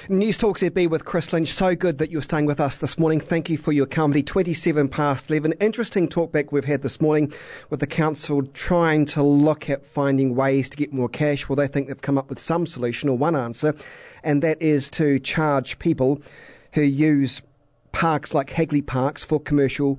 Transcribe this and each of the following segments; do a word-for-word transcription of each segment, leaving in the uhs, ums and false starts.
News Talk Z B with Chris Lynch. So good that you're staying with us this morning. Thank you for your company. twenty-seven past eleven. Interesting talkback we've had this morning with the council trying to look at finding ways to get more cash. Well, they think they've come up with some solution or one answer, and that is to charge people who use parks like Hagley Parks for commercial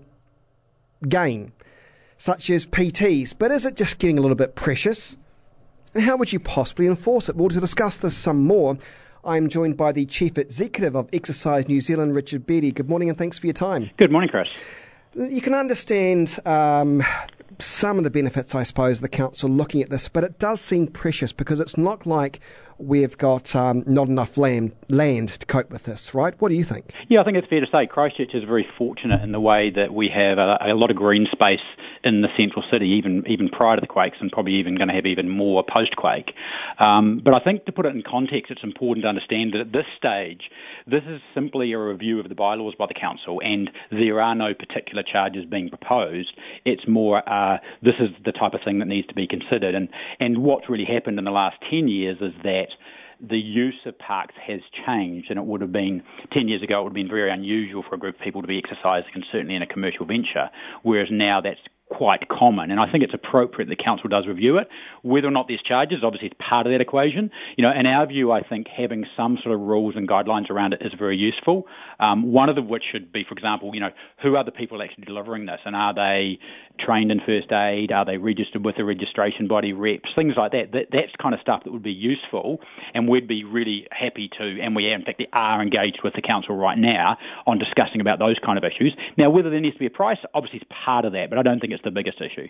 gain, such as P Ts. But is it just getting a little bit precious? And how would you possibly enforce it? Well, to discuss this some more, I'm joined by the Chief Executive of Exercise New Zealand, Richard Beattie. Good morning and thanks for your time. Good morning, Chris. You can understand um, some of the benefits, I suppose, of the council looking at this, but it does seem precious because it's not like we've got um, not enough land, land to cope with this, right? What do you think? Yeah, I think it's fair to say Christchurch is very fortunate in the way that we have a, a lot of green space in the central city, even even prior to the quakes, and probably even going to have even more post-quake. Um, but I think to put it in context, it's important to understand that at this stage, this is simply a review of the bylaws by the council, and there are no particular charges being proposed. It's more, uh, this is the type of thing that needs to be considered. And, and what's really happened in the last ten years is that the use of parks has changed, and it would have been, ten years ago, it would have been very unusual for a group of people to be exercising, and certainly in a commercial venture, whereas now that's quite common, and I think it's appropriate the council does review it. Whether or not there's charges, obviously it's part of that equation. You know, in our view, I think having some sort of rules and guidelines around it is very useful. Um, one of them which should be, for example, you know, who are the people actually delivering this, and are they trained in first aid? Are they registered with a registration body, reps, things like that? that that's kind of stuff that would be useful, and we'd be really happy to, and we in fact are engaged with the council right now on discussing about those kind of issues. Now, whether there needs to be a price, obviously it's part of that, but I don't think it's the biggest issue.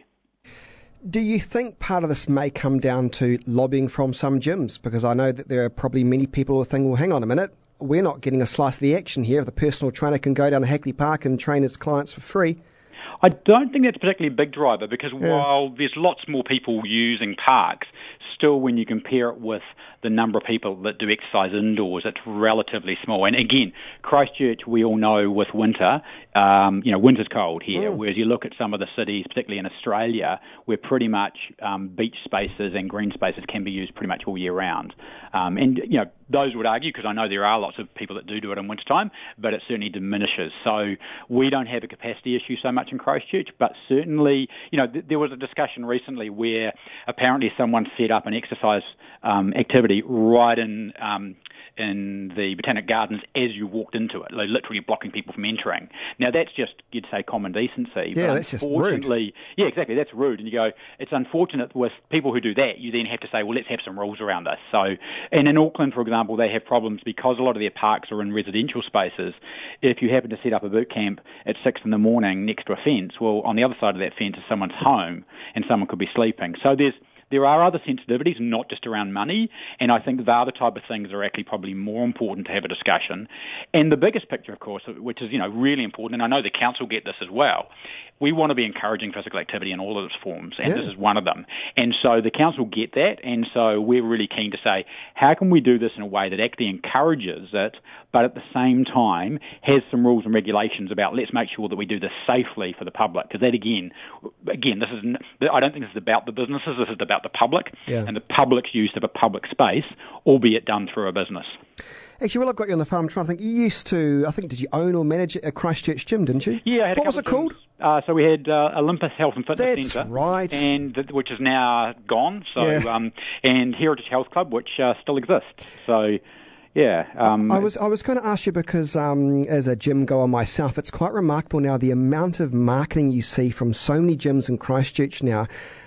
Do you think part of this may come down to lobbying from some gyms? Because I know that there are probably many people who think, well, hang on a minute, we're not getting a slice of the action here. If the personal trainer can go down to Hagley Park and train his clients for free. I don't think that's a particularly big driver, because Yeah. while there's lots more people using parks, still when you compare it with the number of people that do exercise indoors, it's relatively small. And again, Christchurch, we all know with winter, um, you know, winter's cold here, Mm. whereas you look at some of the cities, particularly in Australia, where pretty much um, beach spaces and green spaces can be used pretty much all year round. Um, and, you know, those would argue, because I know there are lots of people that do do it in wintertime, but it certainly diminishes. So we don't have a capacity issue so much in Christchurch, but certainly, you know, th- there was a discussion recently where apparently someone set up an exercise um, activity right in um, in the Botanic Gardens as you walked into it, like literally blocking people from entering. Now, that's just, you'd say, common decency. Yeah, but that's just rude. unfortunately, yeah, exactly, that's rude. And you go, it's unfortunate with people who do that, you then have to say, well, let's have some rules around this. So, and in Auckland, for example, they have problems because a lot of their parks are in residential spaces. If you happen to set up a boot camp at six in the morning next to a fence, well, on the other side of that fence is someone's home, and someone could be sleeping. So there's There are other sensitivities, not just around money, and I think the other type of things are actually probably more important to have a discussion. And the biggest picture, of course, which is, you know, really important, and I know the council get this as well, we want to be encouraging physical activity in all of its forms, and yeah. this is one of them. And so the council get that, and so we're really keen to say, how can we do this in a way that actually encourages it, but at the same time has some rules and regulations about, let's make sure that we do this safely for the public, because that again, again, this is, I don't think this is about the businesses, this is about the public, yeah. and the public's use of a public space, albeit done through a business. Actually, well, I've got you on the phone. I'm trying to think. You used to, I think, did you own or manage a Christchurch gym, didn't you? Yeah, I had What a was it couple of called? Uh, so we had uh, Olympus Health and Fitness That's Centre. right. And th- which is now gone. So Yeah. um, and Heritage Health Club, which uh, still exists. So. Yeah. Um, I was I was going to ask you because um, as a gym goer myself, it's quite remarkable now the amount of marketing you see from so many gyms in Christchurch now,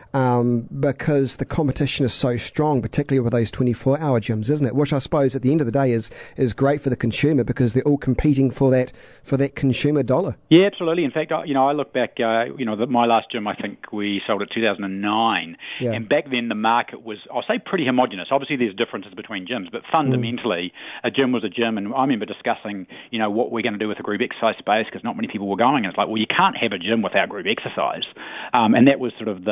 um, because the competition is so strong, particularly with those twenty-four hour gyms, isn't it? Which I suppose at the end of the day is is great for the consumer because they're all competing for that for that consumer dollar. Yeah, absolutely. In fact, I, you know, I look back. Uh, you know, the, my last gym, I think we sold it two thousand nine, yeah. and back then the market was, I'll say, pretty homogenous. Obviously, there's differences between gyms, but fundamentally, mm. a gym was a gym. And I remember discussing, you know, what we're going to do with a group exercise space because not many people were going. And it's like, well, you can't have a gym without group exercise, um, and that was sort of the the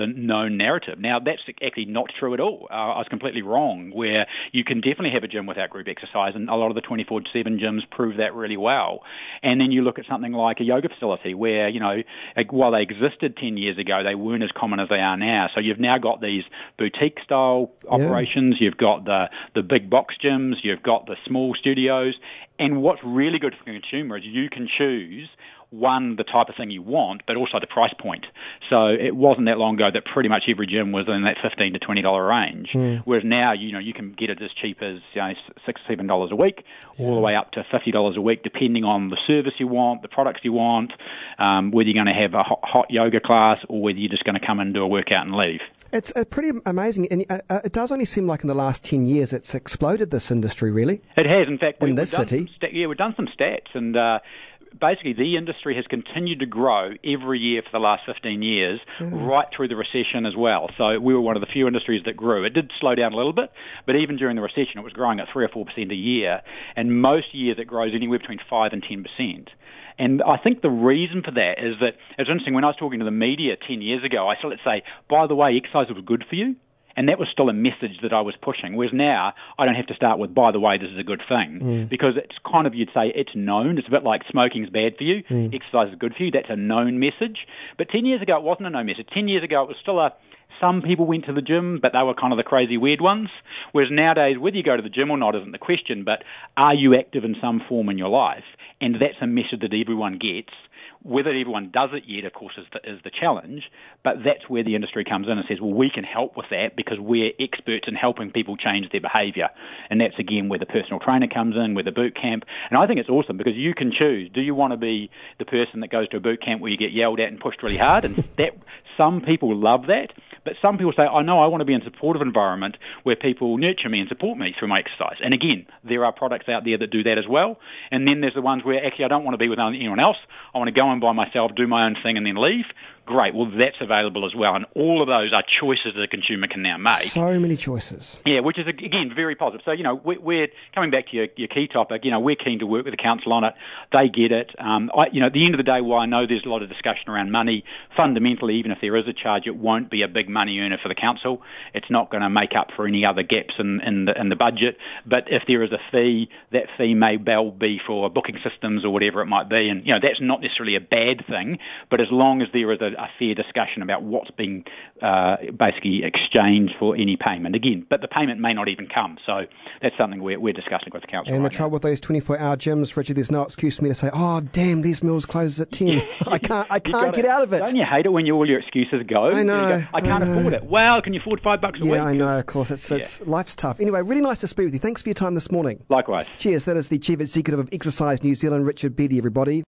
the known narrative. Now, that's actually not true at all. Uh, I was completely wrong, where you can definitely have a gym without group exercise, and a lot of the twenty-four seven gyms prove that really well. And then you look at something like a yoga facility where, you know, while they existed ten years ago, they weren't as common as they are now. So you've now got these boutique-style operations, yeah. You've got the, the big box gyms, you've got the small studios, and what's really good for the consumer is you can choose one, the type of thing you want, but also the price point. So it wasn't that long ago that pretty much every gym was in that fifteen to twenty dollars range, mm. whereas now, you know, you can get it as cheap as, you know, six, seven dollars a week, yeah. all the way up to fifty dollars a week, depending on the service you want, the products you want, um, whether you're going to have a hot, hot yoga class or whether you're just going to come and do a workout and leave. It's uh, pretty amazing, and uh, it does only seem like in the last ten years it's exploded, this industry, really. It has, in fact. In we, this we've done city? Some sta- yeah, we've done some stats, and uh, basically the industry has continued to grow every year for the last fifteen years, mm. right through the recession as well. So we were one of the few industries that grew. It did slow down a little bit, but even during the recession it was growing at three or four percent a year, and most years it grows anywhere between five and ten percent. And I think the reason for that is that, it's interesting, when I was talking to the media ten years ago, I started to say, by the way, exercise was good for you. And that was still a message that I was pushing. Whereas now, I don't have to start with, by the way, this is a good thing. Mm. Because it's kind of, you'd say, it's known. It's a bit like smoking's bad for you. Mm. Exercise is good for you. That's a known message. But ten years ago, it wasn't a known message. ten years ago, it was still a, some people went to the gym, but they were kind of the crazy, weird ones. Whereas nowadays, whether you go to the gym or not isn't the question, but are you active in some form in your life? And that's a message that everyone gets. Whether everyone does it yet, of course, is the, is the challenge, but that's where the industry comes in and says, well, we can help with that because we're experts in helping people change their behaviour. And that's, again, where the personal trainer comes in, where the boot camp. And I think it's awesome because you can choose. Do you want to be the person that goes to a boot camp where you get yelled at and pushed really hard? And that some people love that, but some people say, oh, no, I want to be in a supportive environment where people nurture me and support me through my exercise. And, again, there are products out there that do that as well. And then there's the ones where, actually, I don't want to be with anyone else. I want to go by myself, do my own thing, and then leave. Great. Well, that's available as well. And all of those are choices the consumer can now make. So many choices. Yeah, which is, again, very positive. So, you know, we're, coming back to your, your key topic, you know, we're keen to work with the council on it. They get it. Um, I, you know, at the end of the day, while I know there's a lot of discussion around money, fundamentally, even if there is a charge, it won't be a big money earner for the council. It's not going to make up for any other gaps in, in, the, in the budget. But if there is a fee, that fee may well be for booking systems or whatever it might be. And, you know, that's not necessarily a bad thing, but as long as there is a, a fair discussion about what's being uh, basically exchanged for any payment. Again, but the payment may not even come. So that's something we're, we're discussing with the council. And right the trouble now. with those twenty-four hour gyms, Richard, there's no excuse for me to say, oh, damn, these mills closes at ten. I can't I can't get out of it. Don't you hate it when you, all your excuses go? I know. Go, I can't I know. afford it. Well, can you afford five bucks a yeah, week? Yeah, I know, of course. It's, it's yeah. Life's tough. Anyway, really nice to speak with you. Thanks for your time this morning. Likewise. Cheers. That is the Chief Executive of Exercise New Zealand, Richard Beattie, everybody.